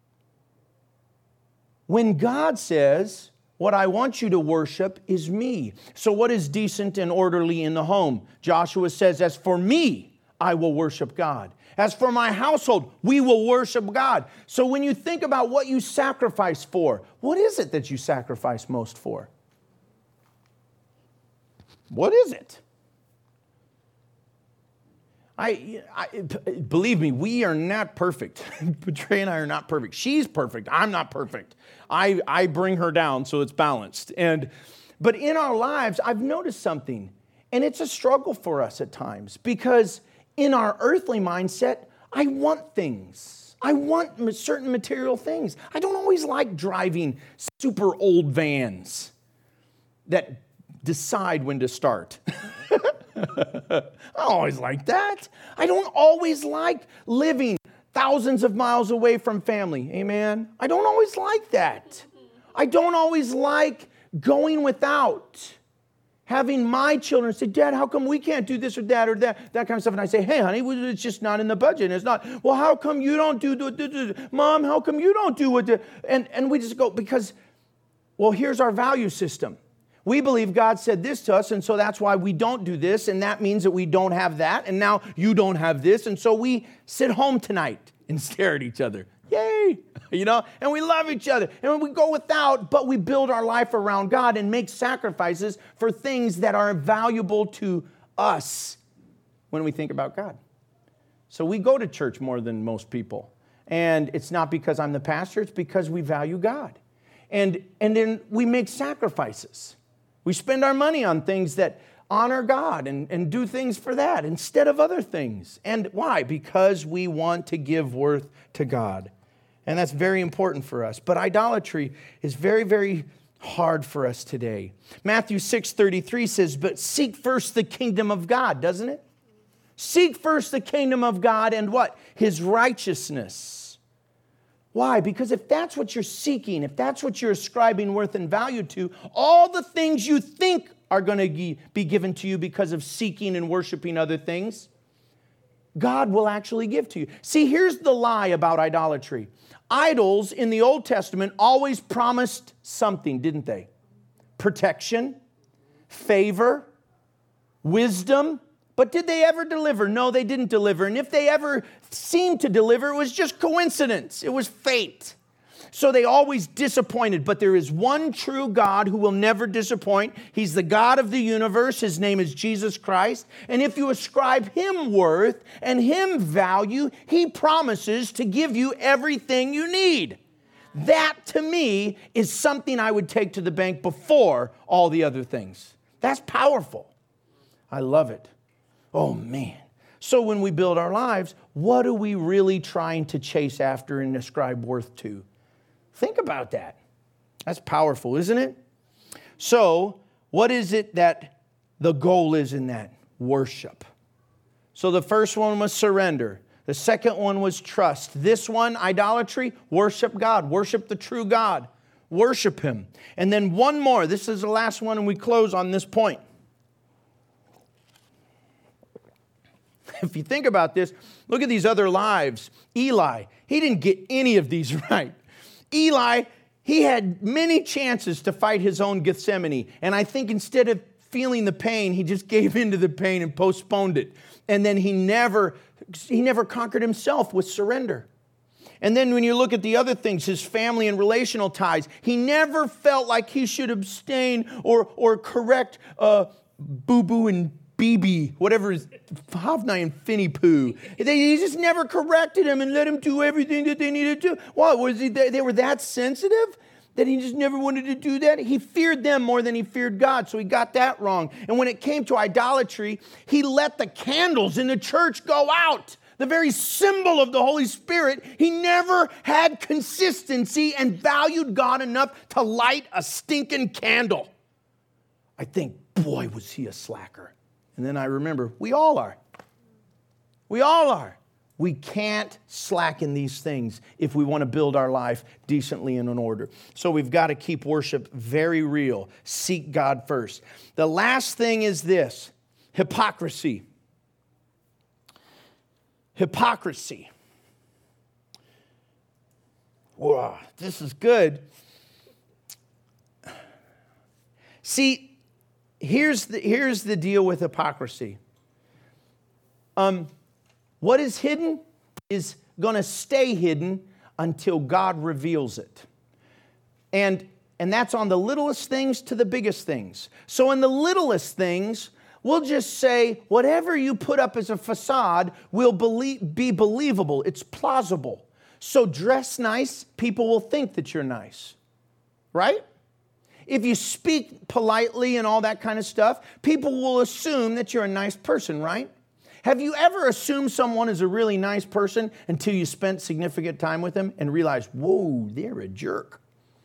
When God says, what I want you to worship is me. So what is decent and orderly in the home? Joshua says, as for me, I will worship God. As for my household, we will worship God. So when you think about what you sacrifice for, what is it that you sacrifice most for? What is it? I, I believe me, we are not perfect. Trey and I are not perfect. She's perfect. I'm not perfect. I, I bring her down so it's balanced. And but in our lives, I've noticed something, and it's a struggle for us at times because in our earthly mindset, I want things. I want certain material things. I don't always like driving super old vans that decide when to start. I don't always like that. I don't always like living thousands of miles away from family. Amen? I don't always like that. I don't always like going without. Having my children say, Dad, how come we can't do this or that or that, that kind of stuff? And I say, hey, honey, it's just not in the budget. And it's not, well, how come you don't do, do, do, do, Mom, how come you don't do what, the, and, and we just go, because, well, here's our value system. We believe God said this to us, and so that's why we don't do this, and that means that we don't have that, and now you don't have this, and so we sit home tonight and stare at each other. Yay! You know, and we love each other, and we go without, but we build our life around God and make sacrifices for things that are valuable to us when we think about God. So we go to church more than most people, and it's not because I'm the pastor, it's because we value God. And, and then we make sacrifices. We spend our money on things that honor God and, and do things for that instead of other things. And why? Because we want to give worth to God. And that's very important for us. But idolatry is very, very hard for us today. Matthew six thirty-three says, but seek first the kingdom of God, doesn't it? Seek first the kingdom of God and what? His righteousness. Why? Because if that's what you're seeking, if that's what you're ascribing worth and value to, all the things you think are going to be given to you because of seeking and worshiping other things, God will actually give to you. See, here's the lie about idolatry. Idols in the Old Testament always promised something, didn't they? Protection, favor, wisdom. But did they ever deliver? No, they didn't deliver. And if they ever seemed to deliver, it was just coincidence. It was fate. So they always disappointed. But there is one true God who will never disappoint. He's the God of the universe. His name is Jesus Christ. And if you ascribe Him worth and Him value, He promises to give you everything you need. That, to me, is something I would take to the bank before all the other things. That's powerful. I love it. Oh, man. So when we build our lives, what are we really trying to chase after and ascribe worth to? Think about that. That's powerful, isn't it? So what is it that the goal is in that? Worship. So the first one was surrender. The second one was trust. This one, idolatry, worship God. Worship the true God. Worship Him. And then one more. This is the last one, and we close on this point. If you think about this, look at these other lives. Eli, he didn't get any of these right. Eli, he had many chances to fight his own Gethsemane. And I think instead of feeling the pain, he just gave into the pain and postponed it. And then he never, he never conquered himself with surrender. And then when you look at the other things, his family and relational ties, he never felt like he should abstain or, or correct uh, boo-boo and B B, whatever is Havnai and Finny Poo. They, he just never corrected him and let him do everything that they needed to do. What, was he, they, they were that sensitive that he just never wanted to do that? He feared them more than he feared God, so he got that wrong. And when it came to idolatry, he let the candles in the church go out. The very symbol of the Holy Spirit. He never had consistency and valued God enough to light a stinking candle. I think, boy, was he a slacker. And then I remember, we all are. We all are. We can't slacken these things if we want to build our life decently and in order. So we've got to keep worship very real. Seek God first. The last thing is this, hypocrisy. Hypocrisy. Whoa, this is good. See, Here's the, here's the deal with hypocrisy. Um, what is hidden is going to stay hidden until God reveals it. And, and that's on the littlest things to the biggest things. So in the littlest things, we'll just say whatever you put up as a facade will believe, be believable. It's plausible. So dress nice, people will think that you're nice. Right? If you speak politely and all that kind of stuff, people will assume that you're a nice person, right? Have you ever assumed someone is a really nice person until you spent significant time with them and realized, whoa, they're a jerk?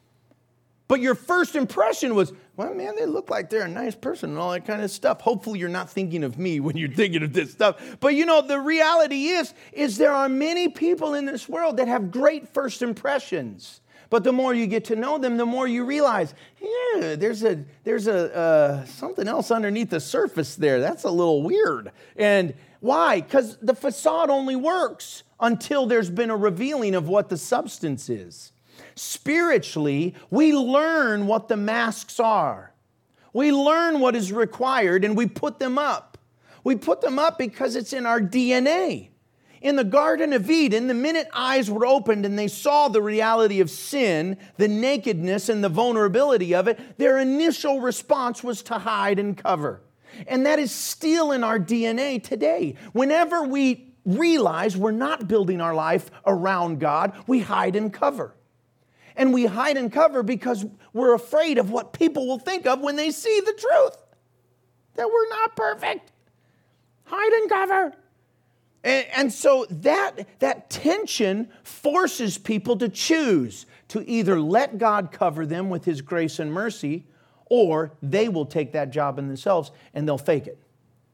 But your first impression was, well, man, they look like they're a nice person and all that kind of stuff. Hopefully you're not thinking of me when you're thinking of this stuff. But you know, the reality is, is there are many people in this world that have great first impressions. But the more you get to know them, the more you realize, yeah, there's a there's a uh, something else underneath the surface there. That's a little weird. And why? Because the facade only works until there's been a revealing of what the substance is. Spiritually, we learn what the masks are. We learn what is required, and we put them up. We put them up because it's in our D N A. In the Garden of Eden, the minute eyes were opened and they saw the reality of sin, the nakedness and the vulnerability of it, their initial response was to hide and cover. And that is still in our D N A today. Whenever we realize we're not building our life around God, we hide and cover. And we hide and cover because we're afraid of what people will think of when they see the truth. That we're not perfect. Hide and cover. And, and so that, that tension forces people to choose to either let God cover them with His grace and mercy, or they will take that job in themselves and they'll fake it.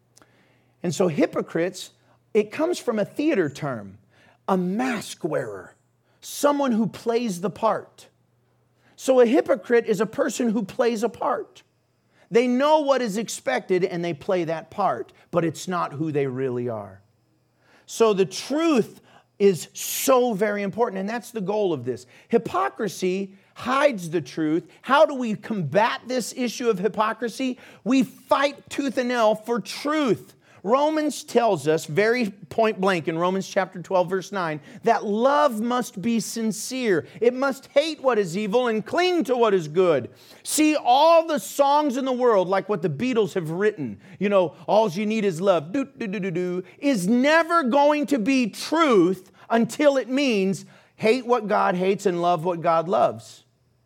And so hypocrites, it comes from a theater term, a mask wearer, someone who plays the part. So a hypocrite is a person who plays a part. They know what is expected and they play that part, but it's not who they really are. So the truth is so very important, and that's the goal of this. Hypocrisy hides the truth. How do we combat this issue of hypocrisy? We fight tooth and nail for truth. Romans tells us very point blank in Romans chapter twelve, verse nine, that love must be sincere. It must hate what is evil and cling to what is good. See, all the songs in the world, like what the Beatles have written, you know, all you need is love, do, do, do, do, do, is never going to be truth until it means hate what God hates and love what God loves.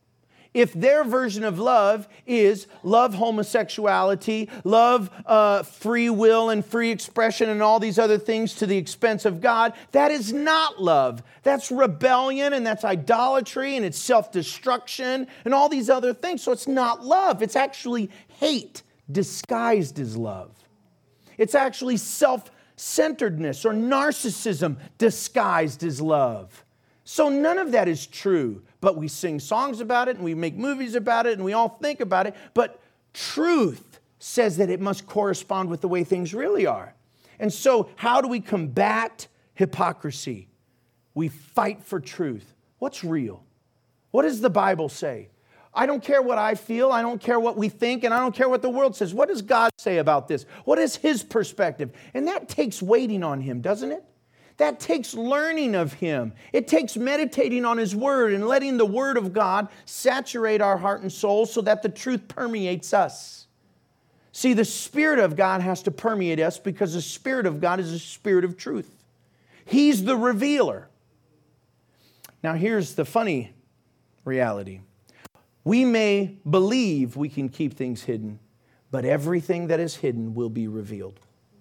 If their version of love is love homosexuality, love uh, free will and free expression and all these other things to the expense of God, that is not love. That's rebellion and that's idolatry and it's self-destruction and all these other things. So it's not love. It's actually hate disguised as love. It's actually self-centeredness or narcissism disguised as love. So none of that is true, but we sing songs about it and we make movies about it and we all think about it. But truth says that it must correspond with the way things really are. And so how do we combat hypocrisy? We fight for truth. What's real? What does the Bible say? I don't care what I feel. I don't care what we think. And I don't care what the world says. What does God say about this? What is His perspective? And that takes waiting on Him, doesn't it? That takes learning of Him. It takes meditating on His Word and letting the Word of God saturate our heart and soul so that the truth permeates us. See, the Spirit of God has to permeate us because the Spirit of God is a spirit of truth. He's the revealer. Now, here's the funny reality. We may believe we can keep things hidden, but everything that is hidden will be revealed.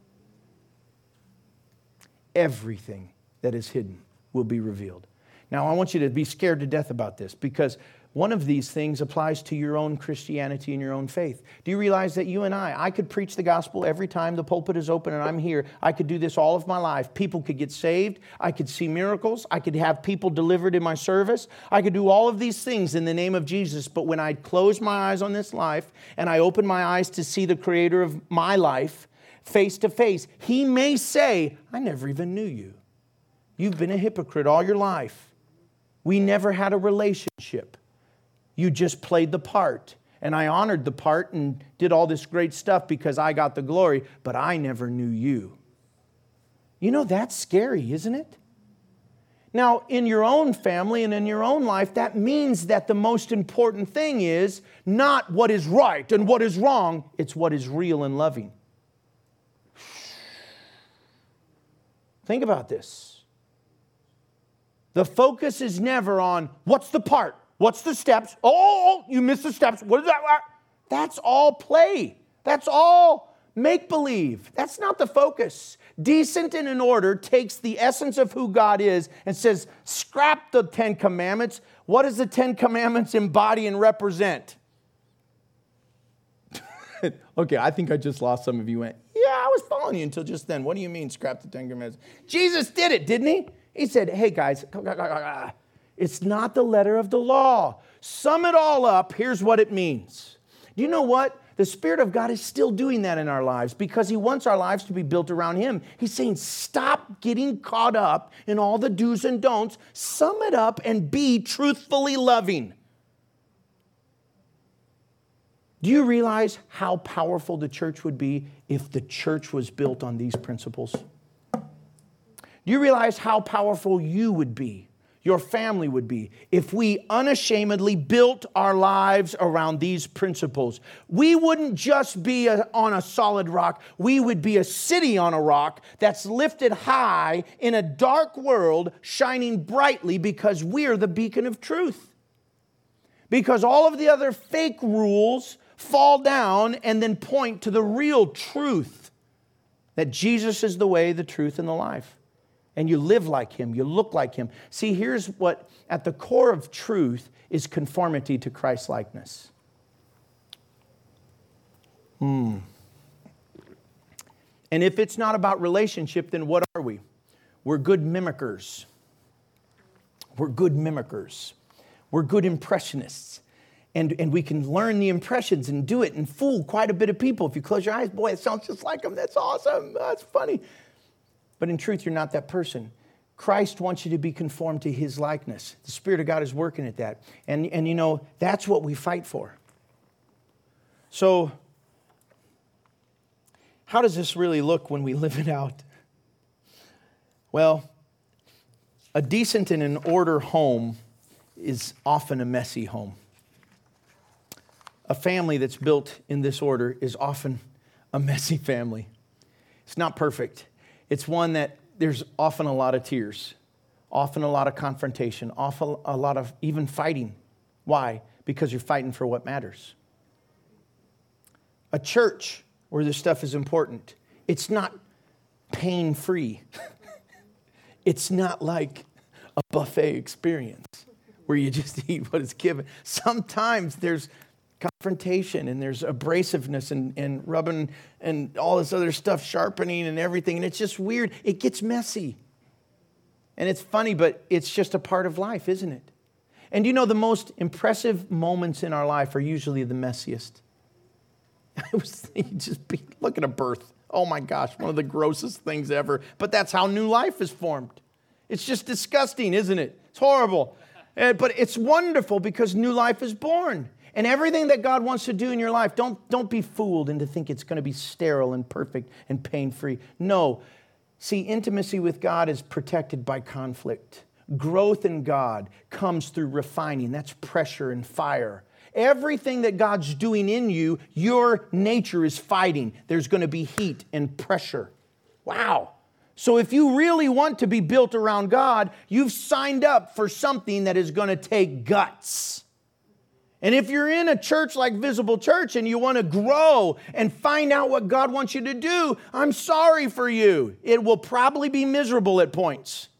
Everything that is hidden will be revealed. Now, I want you to be scared to death about this because one of these things applies to your own Christianity and your own faith. Do you realize that you and I, I could preach the gospel every time the pulpit is open and I'm here. I could do this all of my life. People could get saved. I could see miracles. I could have people delivered in my service. I could do all of these things in the name of Jesus. But when I close my eyes on this life and I open my eyes to see the creator of my life face to face, He may say, I never even knew you. You've been a hypocrite all your life. We never had a relationship. You just played the part. And I honored the part and did all this great stuff because I got the glory, but I never knew you. You know, that's scary, isn't it? Now, in your own family and in your own life, that means that the most important thing is not what is right and what is wrong. It's what is real and loving. Think about this. The focus is never on what's the part. What's the steps? Oh, you missed the steps. What is that? That's all play. That's all make-believe. That's not the focus. Decent and in order takes the essence of who God is and says, scrap the Ten Commandments. What does the Ten Commandments embody and represent? Okay, I think I just lost some of you. Went, yeah, I was following you until just then. What do you mean, scrap the Ten Commandments? Jesus did it, didn't He? He said, hey, guys, it's not the letter of the law. Sum it all up. Here's what it means. Do you know what? The Spirit of God is still doing that in our lives because He wants our lives to be built around Him. He's saying, stop getting caught up in all the do's and don'ts. Sum it up and be truthfully loving. Do you realize how powerful the church would be if the church was built on these principles? Do you realize how powerful you would be, your family would be, if we unashamedly built our lives around these principles? We wouldn't just be a, on a solid rock. We would be a city on a rock that's lifted high in a dark world, shining brightly because we're the beacon of truth. Because all of the other fake rules fall down and then point to the real truth, that Jesus is the way, the truth, and the life. And you live like Him. You look like Him. See, here's what, at the core of truth, is conformity to Christ-likeness. Hmm. And if it's not about relationship, then what are we? We're good mimickers. We're good mimickers. We're good impressionists. And, and we can learn the impressions and do it and fool quite a bit of people. If you close your eyes, boy, it sounds just like them. That's awesome. That's funny. But in truth, you're not that person. Christ wants you to be conformed to His likeness. The Spirit of God is working at that. And, and you know, that's what we fight for. So, how does this really look when we live it out? Well, a decent and in order home is often a messy home. A family that's built in this order is often a messy family. It's not perfect. It's one that there's often a lot of tears, often a lot of confrontation, often a lot of even fighting. Why? Because you're fighting for what matters. A church where this stuff is important, it's not pain-free. It's not like a buffet experience where you just eat what is given. Sometimes there's confrontation and there's abrasiveness and, and rubbing and all this other stuff, sharpening and everything. And it's just weird. It gets messy. And it's funny, but it's just a part of life, isn't it? And you know, the most impressive moments in our life are usually the messiest. I was thinking, just be, look at a birth. Oh my gosh, one of the grossest things ever. But that's how new life is formed. It's just disgusting, isn't it? It's horrible. Uh, But it's wonderful because new life is born. And everything that God wants to do in your life, don't, don't be fooled into think it's going to be sterile and perfect and pain-free. No. See, intimacy with God is protected by conflict. Growth in God comes through refining. That's pressure and fire. Everything that God's doing in you, your nature is fighting. There's going to be heat and pressure. Wow. So if you really want to be built around God, you've signed up for something that is going to take guts. And if you're in a church like Visible Church and you want to grow and find out what God wants you to do, I'm sorry for you. It will probably be miserable at points.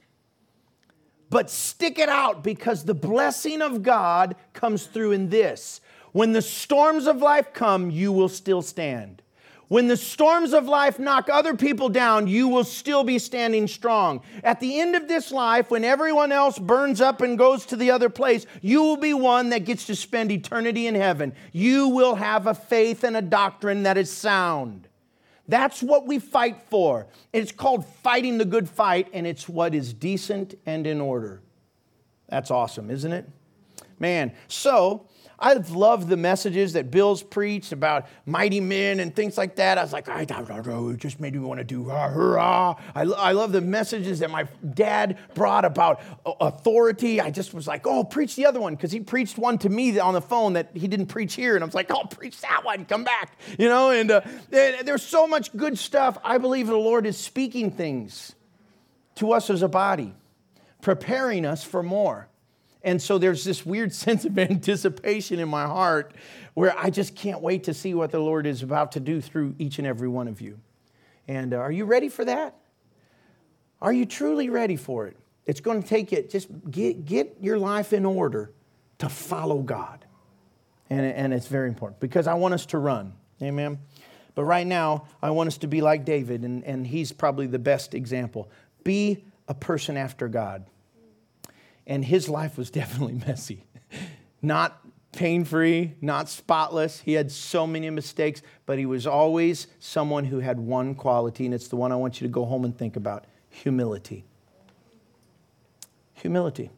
But stick it out because the blessing of God comes through in this. When the storms of life come, you will still stand. When the storms of life knock other people down, you will still be standing strong. At the end of this life, when everyone else burns up and goes to the other place, you will be one that gets to spend eternity in heaven. You will have a faith and a doctrine that is sound. That's what we fight for. It's called fighting the good fight, and it's what is decent and in order. That's awesome, isn't it? Man, so I've loved the messages that Bill's preached about mighty men and things like that. I was like, I don't know, it just made me want to do rah, hurrah. I, I love the messages that my dad brought about authority. I just was like, oh, preach the other one, because he preached one to me on the phone that he didn't preach here. And I was like, oh, preach that one, come back. You know, and uh, there's so much good stuff. I believe the Lord is speaking things to us as a body, preparing us for more. And so there's this weird sense of anticipation in my heart where I just can't wait to see what the Lord is about to do through each and every one of you. And uh, are you ready for that? Are you truly ready for it? It's going to take it. Just get, get your life in order to follow God. And, and it's very important because I want us to run. Amen. But right now, I want us to be like David, and, and he's probably the best example. Be a person after God. And his life was definitely messy. Not pain-free, not spotless. He had so many mistakes, but he was always someone who had one quality, and it's the one I want you to go home and think about: humility. Humility.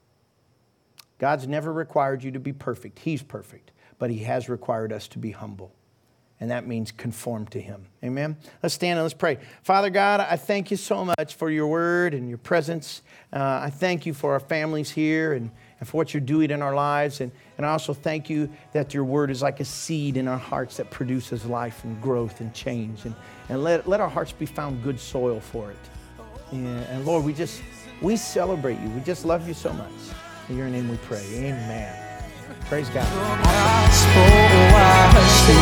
God's never required you to be perfect. He's perfect, but he has required us to be humble. And that means conform to him. Amen? Let's stand and let's pray. Father God, I thank you so much for your word and your presence. Uh, I thank you for our families here and, and for what you're doing in our lives. And, and I also thank you that your word is like a seed in our hearts that produces life and growth and change. And, and let, let our hearts be found good soil for it. And, and Lord, we just, we celebrate you. We just love you so much. In your name we pray. Amen. Praise God. Awesome.